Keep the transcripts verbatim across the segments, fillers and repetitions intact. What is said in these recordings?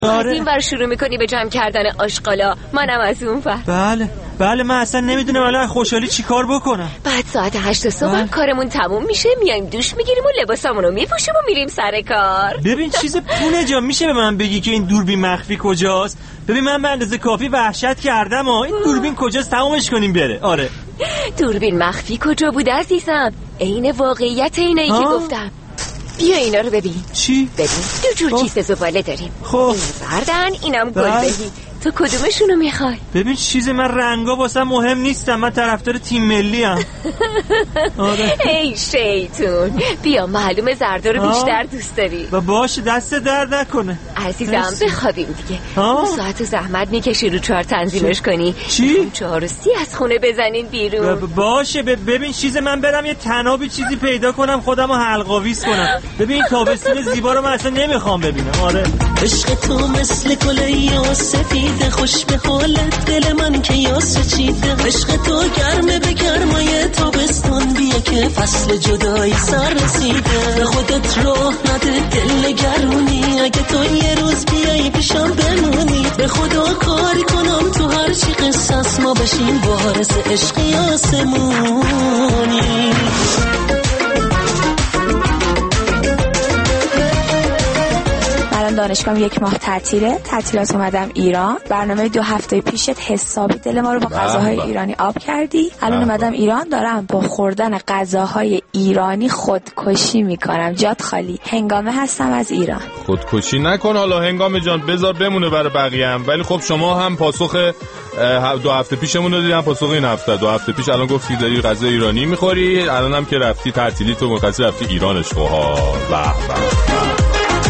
از این ور شروع میکنی به جمع کردن آشغالا، منم از اون ور. بله بله من اصلا نمیدونم الان خوشحالی چی کار بکنم. بعد ساعت هشت صبح کارمون تموم میشه، میایم دوش میگیریم و لباسامونو میپوشیم و میریم سر کار. ببین چیز پونه جا میشه به من بگی که این دوربین مخفی کجاست؟ ببین من به اندازه کافی وحشت کردم ها. این دوربین کجاست تمامش کنیم بره. آره دوربین مخفی کجا بود عزیزم؟ عین واقعیت اینه ای که گفتم. بیا اینا رو ببین. چی؟ ببین دو جور کیسه زباله داریم. خب این بردن اینم گلبهی. تو کدومشونو میخوای؟ ببین چیز من رنگا واسه مهم نیستم، من طرفدار تیم ملی ام. آره. ای شیطون بیا معلومه زردا رو بیشتر دوست داری. و باشه دست درد نکنه عزیزم بخوابیم دیگه. اون ساعت زحمت میکشی رو چهار تنظیمش کنی. چی؟ چهار و سی از خونه بزنین بیرون. باشه ببین چیز من برم یه تنابی چیزی پیدا کنم خودمو حلق‌آویز کنم. ببین تابستون زیبا رو من اصلا نمیخوام ببینم. آره عشق تو مثل گل یاسفیده، خوش به حالت دل من که یاس چیده. عشق تو گرمه به گرمای تابستان، بیا که فصل جدایی سر رسیده. به خودت راه نده دل نگرونی، اگه تو یه روز بیایی پیشم بمونی. به خدا کاری کنم تو هر چی قصص ما بشیم وارث عشقی آسمونی. دانشگاه یک ماه تعطیله، تعطیلات اومدم ایران. برنامه دو هفته پیشت حسابی دل ما رو با غذاهای ایرانی آب کردی. الان اومدم ایران دارم با خوردن غذاهای ایرانی خودکشی میکنم. جات خالی، هنگامه هستم از ایران. خودکشی نکن حالا هنگامه جان، بذار بمونه برای بقیه هم. ولی خب شما هم پاسخ دو هفته پیشمون رو دیدی، هم پاسخ این هفته. دو هفته پیش الان گفتی داری غذا ایرانی میخوری، الان هم که رفتی تعطیلی تو مقصد رفتی ایرانش خواه. به به.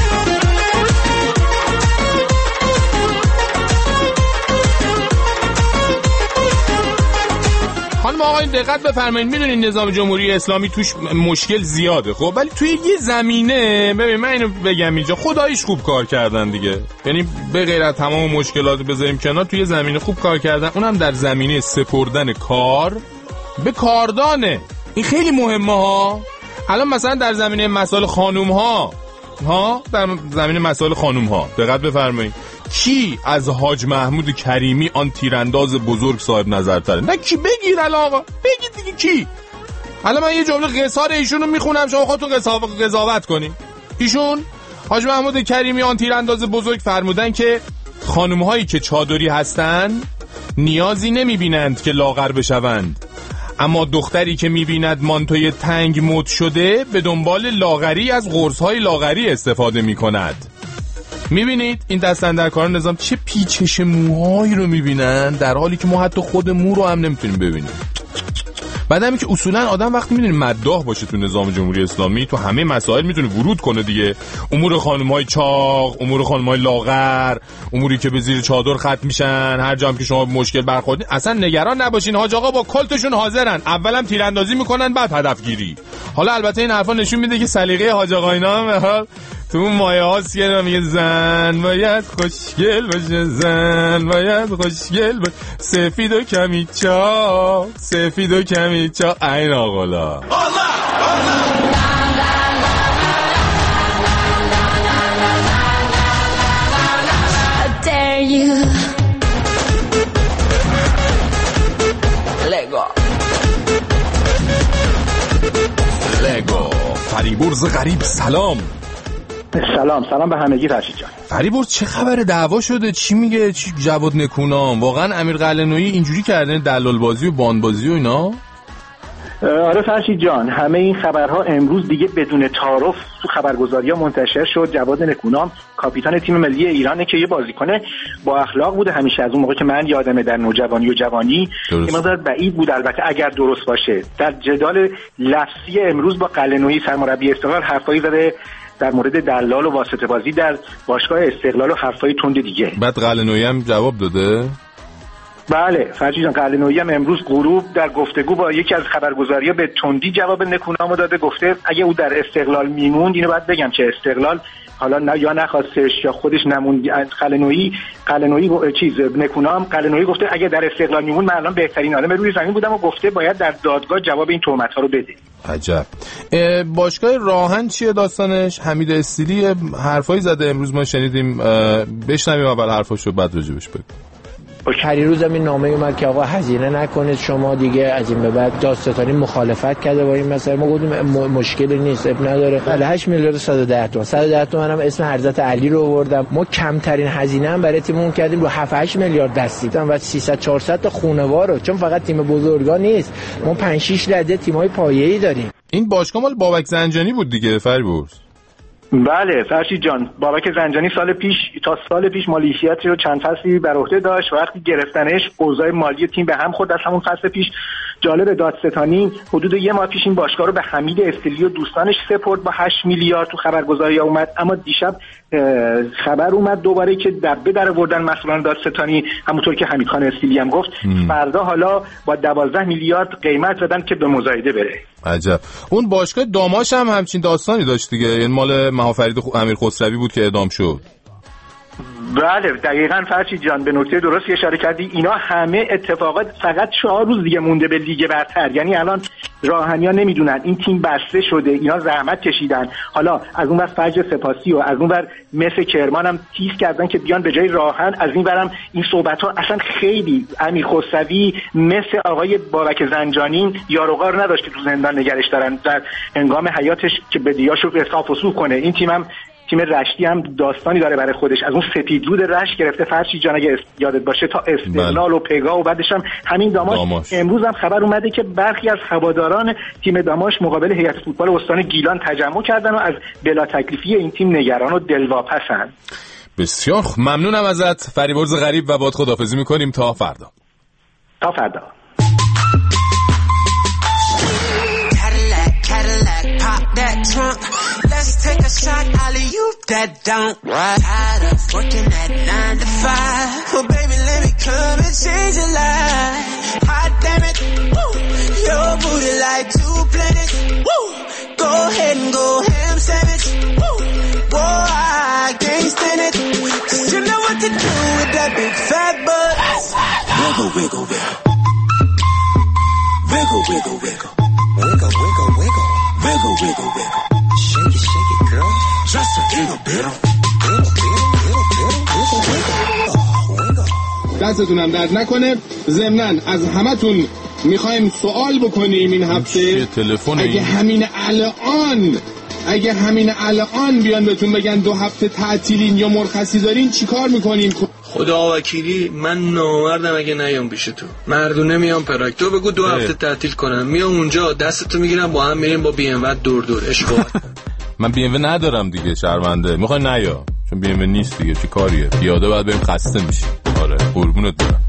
خانم آقایون دقت بفرمایید، میدونین نظام جمهوری اسلامی توش مشکل زیاده خب، ولی توی یه زمینه ببین من اینو بگم اینجا خداییش خوب کار کردن دیگه. یعنی به غیر از تمام مشکلات بذاریم کنار، توی زمینه خوب کار کردن، اونم در زمینه سپردن کار به کاردانه. این خیلی مهمه ها. الان مثلا در زمینه مسائل خانوم ها ها در زمینه مسائل خانوم ها دقت بفرمایید، کی از حاج محمود کریمی آن تیرانداز بزرگ صاحب نظرتره؟ نه کی بگیر الان آقا بگید دیگه کی. الان من یه جمله قصار ایشونو میخونم شما خودتون قضاوت کنین. ایشون حاج محمود کریمی آن تیرانداز بزرگ فرمودن که خانم‌هایی که چادری هستن نیازی نمیبینند که لاغر بشوند، اما دختری که میبیند مانتوی تنگ مد شده به دنبال لاغری از قرص‌های لاغری استفاده میکند. میبینید این دست‌اندرکاران نظام چه پیچش موهایی رو میبینن، در حالی که ما حتی خود مو رو هم نمیتونیم ببینیم. بعد همین که اصولا آدم وقتی میدونی مداح باشه تو نظام جمهوری اسلامی، تو همه مسائل میتونه ورود کنه دیگه. امور خانم‌های چاق، امور خانم‌های لاغر، اموری که به زیر چادر ختم میشن، هر جام که شما مشکل برخوردین اصلا نگران نباشین. حاج آقا با کلتشون حاضرن، اولم تیراندازی میکنن بعد هدفگیری. حالا البته این حرفا نشون میده که سلیقه حاج آقا اینا تو اون مایه هاست که میگه زن باید خوشگل باشه، زن باید خوشگل باشه، سفید و کمی چاق، سفید و کمی چاق. این آقالا لگو لگو فریبرز غریب سلام. سلام سلام به همگی فرشید جان. فریبرز چه خبره؟ دعوا شده؟ چی میگه؟ چی جواد نکونام؟ واقعا امیر قلعه‌نویی اینجوری کردن دلال بازی و باند بازی و اینا؟ آره فرشید جان، همه این خبرها امروز دیگه بدون تعارف تو خبرگزاری‌ها منتشر شد. جواد نکونام کاپیتان تیم ملی ایرانه که یه بازیکن با اخلاق بوده همیشه، از اون موقع که من یادمه در نوجوانی و جوانی که مقدار بعید بود البته اگر درست باشه. در جدال لفظی امروز با قلعه‌نویی سرمربی استقلال حرفایی زده در مورد دلال و واسطه بازی در باشگاه استقلال و حرفای تند دیگه. بعد قلعه‌نویی هم جواب داده؟ بله فرشید جان، قلعه‌نویی هم امروز غروب در گفتگو با یکی از خبرگزاری‌ها به تندی جواب نکونامو داده. گفته اگه او در استقلال میموند، اینو باید بگم که استقلال حالا نه یا نخواستش یا خودش نموند. قلنویی قلنویی چیز نکونام قلنویی گفته اگه در استقلال میمون من الان بهترین آدم روی زمین بودم و گفته باید در دادگاه جواب این تهمت‌ها رو بده. عجب. باشگاه راهن چیه داستانش؟ حمید استیلی حرفایی زده امروز ما شنیدیم، بشنویم اول حرفاشو بعد راجبش بگیم. پریروز هم این نامه اومد که آقا هزینه نکنید شما دیگه از این به بعد دادستانی مخالفت کرده با این مسئله. ما گفتیم مشکلی نیست، اب نداره. هشت میلیارد و صد و ده تومان صد و ده تومان هم اسم حضرت علی رو آوردم. ما کمترین هزینه هم برای تیممون کردیم رو هفت هشت میلیارد دستی و سیصد چهارصد تا خانوار رو، چون فقط تیم بزرگا نیست، ما پنج شش رده تیمای پایه‌ای داریم. این باشگاه مال بابک زنجانی بود دیگه فریبرز. بله فرشید جان، بابک زنجانی سال پیش تا سال پیش مالیاتش رو چند فصلی بر عهده داشت. وقتی گرفتنش اوضاع مالی تیم به هم خورد. از همون فصل پیش جالب دادستانی حدود یه ماه پیش این باشگاه رو به حمید استیلی و دوستانش سپرد با هشت میلیارد تو خبرگزاری اومد. اما دیشب خبر اومد دوباره که دبه در آوردن مسئولان دادستانی، همونطور که حمید خان استیلی هم گفت ام. فردا حالا با دوازده میلیارد قیمت زدن که به مزایده بره. عجب. اون باشگاه داماش هم همچین داستانی داشت دیگه، این مال مهافرید امیر خسروی بود که اعدام شد. بله دقیقاً فرشید جان به نکته درستی اشاره کردی. اینا همه اتفاقات فقط چهار روز دیگه مونده به لیگ برتر. یعنی الان راهنیا نمیدونن این تیم بسته شده، اینا زحمت کشیدن، حالا از اون ور فجر سپاسی و از اون ور مثل کرمان هم تیز کردن که بیان به جای راهن. از این ورم این صحبت‌ها اصلا خیلی امیر خسروی مثل آقای بابک زنجانی یاروغار نداشت که تو زندان نگرش دارن در هنگام حیاتش که بدیاشو اصلاح فسوق کنه. این تیم هم تیم رشتی هم داستانی داره برای خودش، از اون سپیدرود رشت گرفته فرشید جان اگه یادت باشه تا استقلال و پگا و بعدش هم همین داماش, داماش. امروز هم خبر اومده که برخی از هواداران تیم داماش مقابل هیئت فوتبال استان گیلان تجمع کردن و از بلا تکلیفی این تیم نگران و دلواپسن. بسیار ممنونم ازت فریبرز غریب و باد خداحافظی میکنیم تا فردا. تا فردا. Let's take a shot, alley-oop that don't. Tired of working at nine to five. Well, baby, let me come and change your life. Hot damn it, woo. Your booty like two planets, woo. Go ahead and go ham sandwich, woo. Boy, I can't stand it. Cause you know what to do with that big fat butt. Wiggle, wiggle, wiggle. Wiggle, wiggle, wiggle. Wiggle, wiggle, wiggle. Wiggle, wiggle, wiggle. Shake it, shake it, girl. Just a little bit. Wiggle, wiggle, wiggle, wiggle, wiggle, wiggle. دستتونم درد نکنه. ضمناً از همتون میخوایم سوال بکنیم این هفته. اگه همین الان اگه همین الان بیان بهتون بگن دو هفته تعطیلین یا مرخصی دارین چیکار میکنین؟ خدا وکیلی من نامردم اگه نیام پیش تو، مردونه میام پراگ. تو بگو دو هفته تعطیل کنم، میام اونجا دستتو میگیرم با هم میریم با بی ام و دور دور اشغال. من بی ام ندارم دیگه شرمنده. میخوای نیا چون بی ام نیست دیگه، چی کاریه؟ پیاده باید بریم خسته میشی. آره قربونت برم.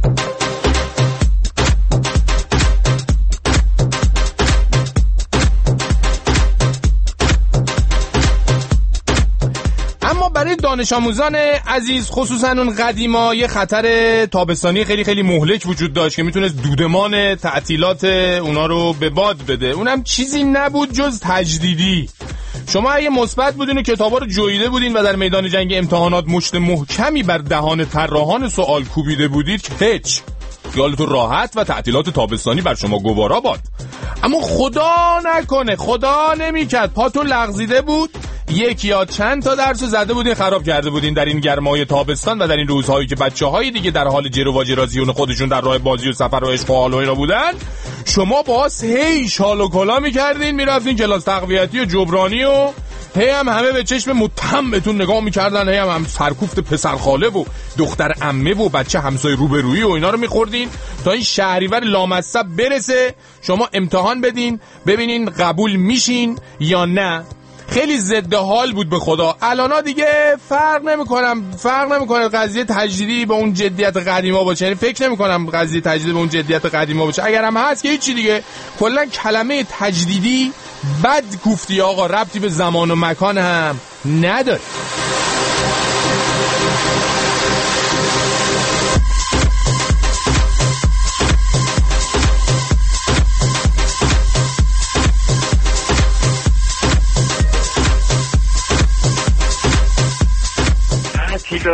برای دانش آموزان عزیز خصوصا اون قدیما یه خطر تابستانی خیلی خیلی مهلک وجود داشت که میتونست دودمان تعطیلات اونا رو به باد بده. اونم چیزی نبود جز تجدیدی. شما اگه مثبت بودین و کتابا رو جویده بودین و در میدان جنگ امتحانات مشت محکمی بر دهان طراحان سوال کوبیده بودید که هیچ، خیالتون راحت و تعطیلات تابستانی بر شما گوارا باد. اما خدا نکنه، خدا نمیکرد پاتون لغزیده بود، یک یا چند تا درس زده بودین خراب کرده بودین در این گرمای تابستان و در این روزهایی که بچه‌های دیگه در حال جر و واجرازیون خودشون در راه بازی و سفر و عشق و حال و اینا بودن. شما باز هی شال و کلا می‌کردین، می‌رفتین کلاس تقویتی و جبرانی و هی هم همه به چشم متهم بهتون نگاه می‌کردن، هی هم, هم سرکوفت پسر خاله و دختر عمه و بچه همسایه روبرویی و اینا رو می‌خوردین تا این شهریور لامصب برسه شما امتحان بدین ببینین قبول میشین یا نه. خیلی ضد حال بود به خدا. الانا دیگه فرق نمی‌کنم فرق نمی‌کنه قضیه تجدیدی به اون جدیت قدیما باشه، یعنی فکر نمی‌کنم قضیه تجدیدی به اون جدیت قدیما باشه. اگر هم هست که هیچی دیگه، کلا کلمه تجدیدی بد گفتی آقا، ربطی به زمان و مکان هم نداره.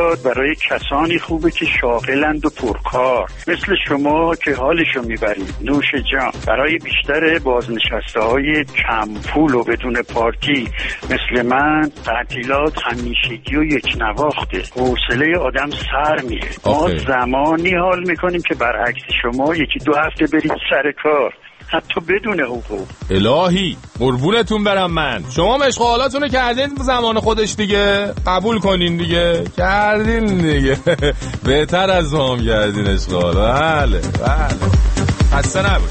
تعطیلات برای کسانی خوبه که شاغلند و پرکار مثل شما که حالشو میبرید. نوش جان. برای بیشتر بازنشسته های کم پول و بدون پارتی مثل من تعطیلات همیشگی و یک نواخته. حوصله آدم سر میره. ما زمانی حال میکنیم که برعکس شما یکی دو هفته برید سر کار، حتی بدون حقوق. الهی قربونتون برم من. شما مشغالاتونو کردین زمان خودش دیگه، قبول کنین دیگه. کردین دیگه. بهتر از ما هم کردین اشغال. بله بله خسته نباش.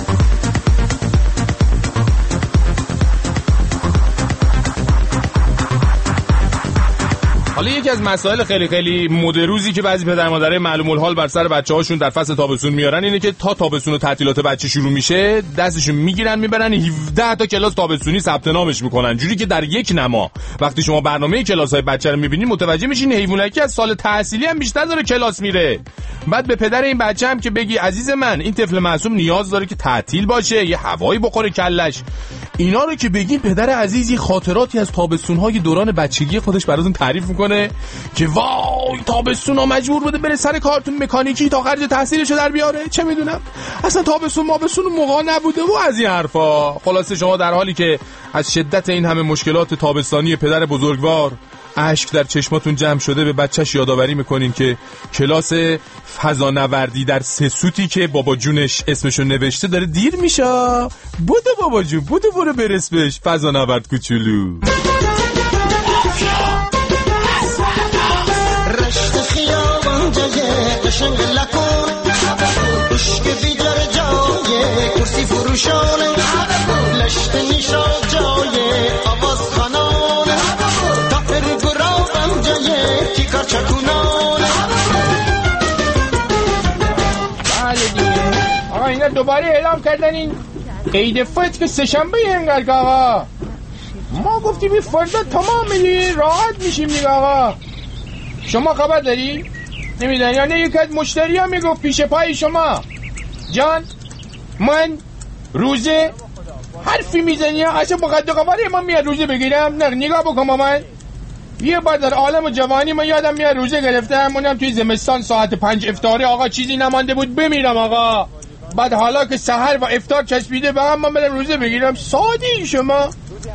حالا یکی از مسائل خیلی خیلی مدروزی که بعضی پدر مادرای معلوم الحال بر سر بچه‌هاشون در فصل تابستون میارن اینه که تا تابستون و تعطیلات بچه شروع میشه دستشون میگیرن میبرن هفده تا کلاس تابستونی ثبت نامش میکنن، جوری که در یک نما وقتی شما برنامه کلاس‌های بچه رو میبینید متوجه میشین حیوانکی از سال تحصیلی هم بیشتر داره کلاس میره. بعد به پدر این بچه هم که بگی عزیز من این طفل معصوم نیاز داره که تعطیل باشه، یه هوایی بخوره کلش. اینا رو که بگین پدر عزیزی خاطراتی از تابستون‌های دوران بچگی خودش براتون تعریف میکنه که وای تابستونا مجبور بوده بره سر کارتون مکانیکی تا خرج تحصیلشو در بیاره، چه میدونم اصلا تابستون مابستون موقع نبوده و از این حرفا. خلاصه شما در حالی که از شدت این همه مشکلات تابستانی پدر بزرگوار اشک در چشماتون جمع شده به بچهش یادآوری میکنین که کلاس فضانوردی در سه سوتی که بابا جونش اسمشو نوشته داره دیر میشه. بودو بابا جون بودو برو برس بهش فضانورد کوچولو. رشت خیابان جایه قشنگ لکن عشق بیدار جایه کرسی فروشانه لشت نیشان جایه آواز خانانه تافر گرافم جایه کی کار چکونانه. بله دیگه آقا اینا دوباره اعلام کردن این قید فت که سه‌شنبه انگار آقا. ما گفتیم این فردا تمام میلی راحت میشیم دیگه آقا. شما خبر داری؟ نمیدونی یا نه یک از مشتری ها میگفت پیش پای شما جان من روزه حرفی میزنی ها اصلا با قد و قواره من میاد روزه بگیرم. نه نگاه بکن من یه بار در عالم جوانی من یادم میاد روزه گرفتم اونم توی زمستان ساعت پنج افطاری آقا چیزی نمانده بود بمیرم آقا. بعد حالا که سحر و افطار چسبیده به هم من برم روزه بگیرم. سادی شما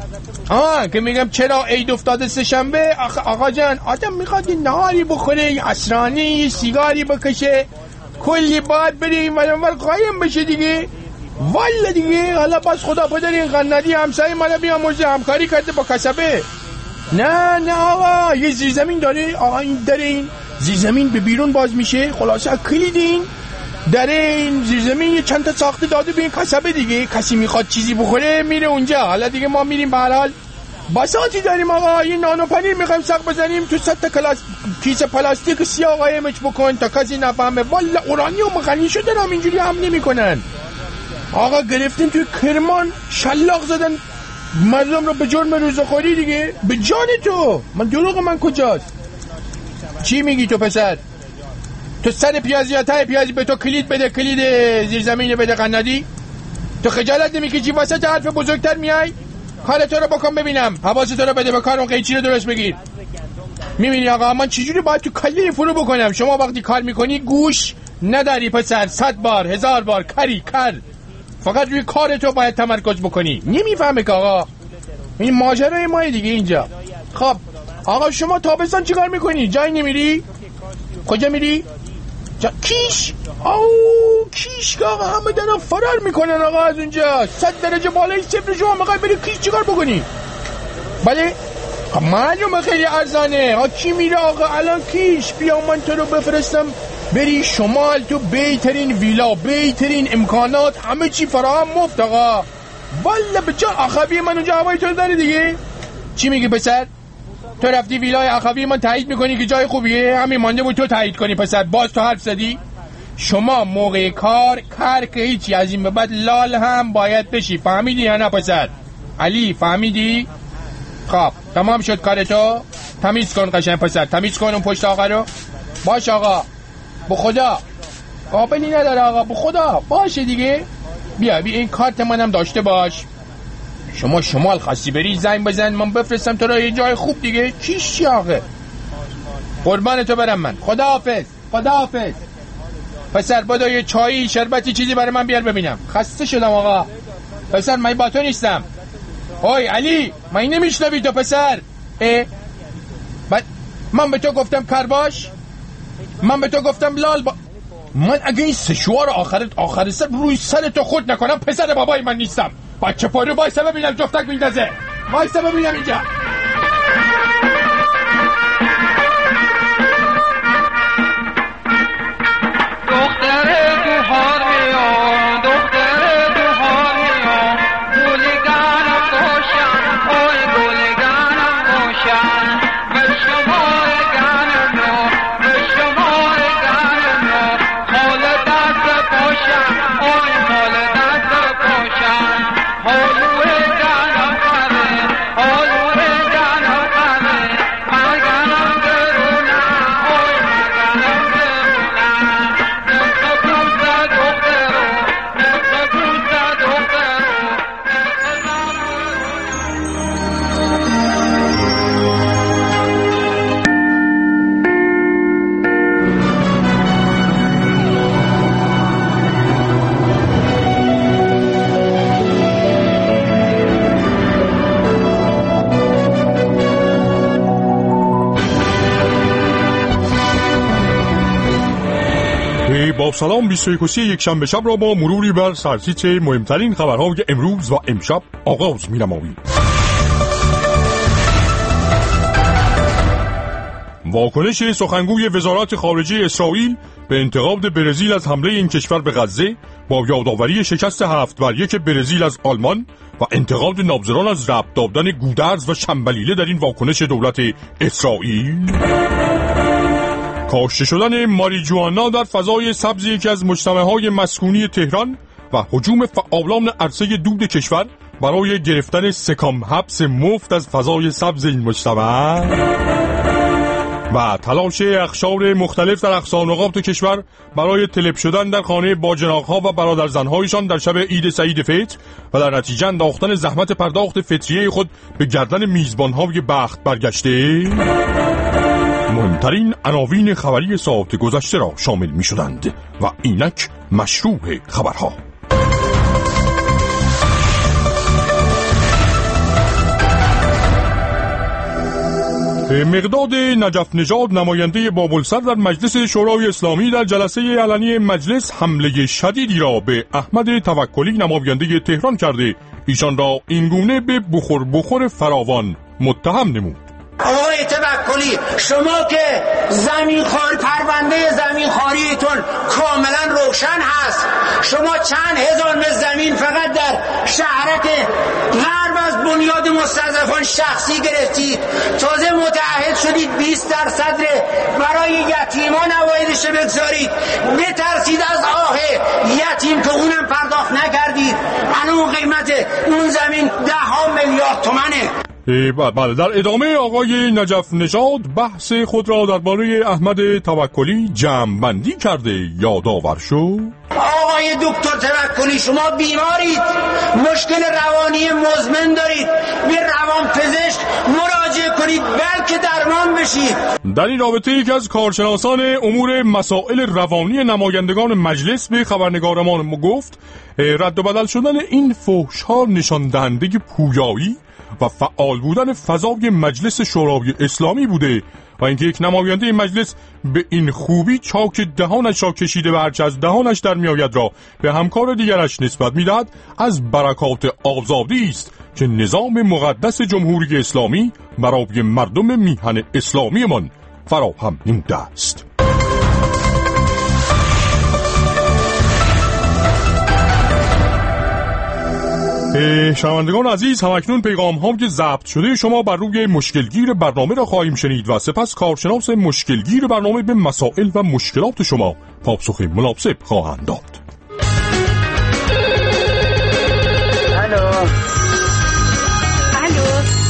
آه که میگم چرا عید افتاده سه‌شنبه آقا, آقا جان آدم میخواد یه نهاری بخوره یه عصرانی یه سیگاری بکشه کلی باید بره این ورانور قایم بشه دیگه. والا دیگه حالا باز خدا پدر این قنادی همسایه مالا بیامرزه همکاری کرده با کسبه. نه نه آقا یه زیرزمین داره آقا این داره این زیرزمین به بیرون باز میشه خلاصه کلید این در این زیرزمین یه چند تا ساخته داده به این کسبه دیگه. کسی میخواد چیزی بخوره میره اونجا. حالا دیگه ما میریم به هر حال بساطی داریم آقا این نان و پنیر میخوایم ساق بزنیم تو صد تا کلاس کیسه پلاستیک سیاه قایمش بکن تا کسی نفهمه. والا اورانی و مغنی شدن هم اینجوری هم نمیکنن آقا. گرفتیم توی کرمان شلاق زدن مردم رو به جرم روزخوری دیگه. به جان تو من دروغ من کجاست؟ چی میگی تو پسر؟ تو سر پیازی یا ته پیازی به تو کلید بده کلید زیرزمین بده قنادی؟ تو خجالت نمیکشی واسه حرف بزرگتر میای؟ کار تو رو بکن ببینم حواست تو رو بده به کار اون قیچی رو درست بگیر. میبینی آقا من چجوری باید تو کله فرو بکنم؟ شما وقتی کار میکنی گوش نداری پسر. صد بار هزار بار کری کر فقط روی کار تو باید تمرکز بکنی. نمیفهمه که آقا این ماجرای ما دیگه اینجا. خب آقا شما تابستان چیکار میکنی؟ جایی نمیری؟ کجا میری؟ جا... کیش او کیش که آقا همه دارن فرار میکنن آقا از اونجا. صد درجه بالای صفر شما میخوای بری کیش چیکار بکنی؟ بله معلومه خیلی ارزانه. آقا کی میره آقا الان کیش؟ بیا من تو رو بفرستم بری شمال تو بهترین ویلا بهترین امکانات همه چی فراهم مفت آقا. والا به جا اخوی من اونجا هوای تو داره دیگه. چی میگی پسر؟ تو رفتی ویلای اخوی من تایید میکنی که جای خوبیه؟ همین مانده بود تو تایید کنی پسر. باز تو حرف زدی؟ شما موقع کار کار که هیچی از این به بعد لال هم باید بشی. فهمیدی یا نه پسر؟ علی فهمیدی؟ خب تمام شد کار تو. تمیز کن قشنگ پسر تمیز کن اون پشت آقا رو. باش آقا به خدا قابلی نداره آقا به خدا باشه دیگه. بیا بیا این کارت منم داشته باش. شما شمال خواستی بری زنگ بزن من بفرستم تو را یه جای خوب دیگه. کیش چی آقا؟ قربان تو برم من. خداحافظ خداحافظ. پسر بدو یه چایی شربتی چیزی برای من بیار ببینم. خسته شدم آقا. پسر من با تو نیستم. اوی علی من نمیشنوی تو پسر؟ اه من, من به تو گفتم کرباش؟ من به تو گفتم لال با... من اگه این سشوار آخرت آخر سر روی سر تو خود نکنم پسر بابای من نیستم. بچه پارو بایسته ببینم جفتک میندازه. بایسته ببینم اینجا. دختر دوهار میان دختر دوهار میان گلگانم روشن اوی گلگانم روشن به شمار گانم رو به شمار گانم رو خال دست پاشن اوی خال دست پاشن حلوه گانم کنه حلوه گانم کنه مرگانم درونم اوی مرگانم درونم با سلام بیست و یک یک شنبه شب را با مروری بر سرسیچ مهمترین خبرهای امروز و امشب آغاز می‌نماییم. واکنش سخنگوی وزارت خارجه اسرائیل به انتقاد برزیل از حمله این کشور به غزه با یادآوری شکست هفت بر یک برزیل از آلمان و انتقاد نابزران از ربط دادن گودرز و شنبلیله در این واکنش دولت اسرائیل. کاشته شدن ماریجوانا در فضای سبز یکی از مجتمع‌های مسکونی تهران و هجوم فعالان عرصه دود کشور برای گرفتن سکام حبس مفت از فضای سبز این مجتمع و تلاش اقشار مختلف در اقصانقاط کشور برای طلب شدن در خانه باجناق‌ها و برادرزن‌هایشان در شب عید سعید فطر و در نتیجه انداختن زحمت پرداخت فطریه خود به گردن میزبان‌های بخت برگشته مهمترین عناوین خبری ساعت گذشته را شامل می شدند و اینک مشروع خبرها. مقداد نجف نژاد نماینده بابلسر در مجلس شورای اسلامی در جلسه علنی مجلس حمله شدیدی را به احمد توکلی نماینده تهران کرده ایشان را اینگونه به بخور بخور فراوان متهم نمود. آقای توکلی شما که زمینخوار پرونده زمینخواریتون کاملا روشن هست، شما چند هزار متر زمین فقط در شهرک غرب از بنیاد مستضعفان شخصی گرفتید، تازه متعهد شدید بیست درصد برای یتیمان عوایدش بگذارید، بترسید از آه یتیم که اونم پرداخت نکردید، الان قیمت اون زمین ده ها میلیارد تومنه. بله، در ادامه آقای نجف نژاد بحث خود را درباره احمد توکلی جمع‌بندی کرده یادآور شد. آقای دکتر توکلی شما بیمارید، مشکل روانی مزمن دارید، به روانپزشک مراجعه کنید بلکه درمان بشید. در این رابطه یکی از کارشناسان امور مسائل روانی نمایندگان مجلس به خبرنگارمان ما گفت رد و بدل شدن این فحش‌ها نشان دهنده پویایی و فعال بودن فضای مجلس شورای اسلامی بوده و اینکه یک نماینده مجلس به این خوبی چاک دهانش را کشیده و هرچه از دهانش در میآید را به همکار دیگرش نسبت میدهد از برکات آزادی است که نظام مقدس جمهوری اسلامی برای مردم میهن اسلامی من فراهم نموده است. شنوندگان عزیز، همکنون پیغام ها که ضبط شده شما بر روی مشکلگیر برنامه را خواهیم شنید و سپس کارشناس مشکلگیر برنامه به مسائل و مشکلات شما پاسخ مناسب خواهند داد. الو الو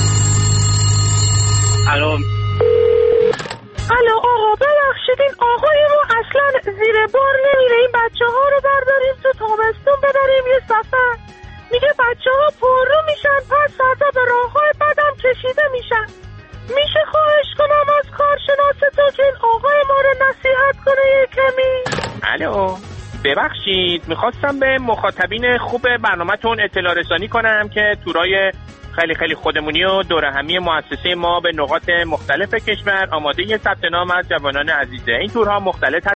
الو الو آقا ببخشید این آقای ما اصلا زیر بار نمیره، این بچه ها رو برداریم تو تابستون ببریم یه سفر، میگه بچه ها پررو میشن پس فردا به راه های بدم کشیده میشن. میشه خواهش کنم از کارشناس تو که الو، ببخشید میخواستم به مخاطبین خوب برنامه‌تون اطلاع رسانی کنم که تورای خیلی خیلی خودمونی و دور همی مؤسسه ما به نقاط مختلف کشور آماده ثبت نام از جوانان عزیزه. این تورها مختلف